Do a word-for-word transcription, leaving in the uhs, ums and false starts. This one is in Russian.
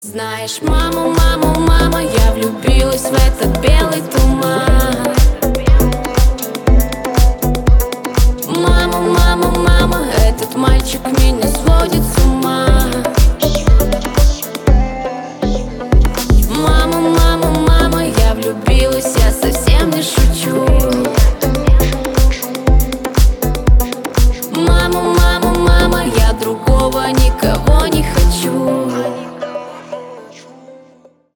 Знаешь, мама, мама, мама, я влюбилась в этот белый туман.